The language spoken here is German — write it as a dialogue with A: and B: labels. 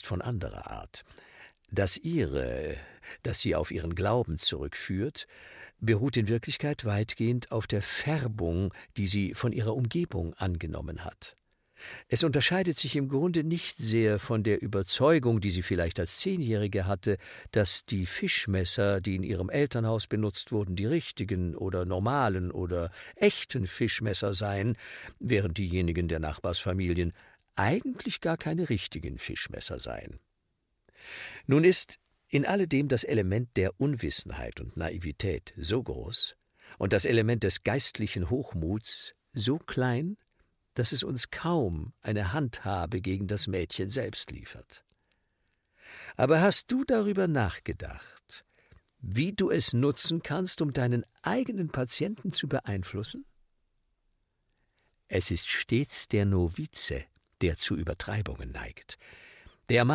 A: ist von anderer Art. Das Ihre, das sie auf ihren Glauben zurückführt, beruht in Wirklichkeit weitgehend auf der Färbung, die sie von ihrer Umgebung angenommen hat. Es unterscheidet sich im Grunde nicht sehr von der Überzeugung, die sie vielleicht als 10-Jährige hatte, dass die Fischmesser, die in ihrem Elternhaus benutzt wurden, die richtigen oder normalen oder echten Fischmesser seien, während diejenigen der Nachbarsfamilien eigentlich gar keine richtigen Fischmesser seien. Nun ist in alledem das Element der Unwissenheit und Naivität so groß und das Element des geistlichen Hochmuts so klein, dass es uns kaum eine Handhabe gegen das Mädchen selbst liefert. Aber hast du darüber nachgedacht, wie du es nutzen kannst, um deinen eigenen Patienten zu beeinflussen? Es ist stets der Novize, der zu Übertreibungen neigt. Der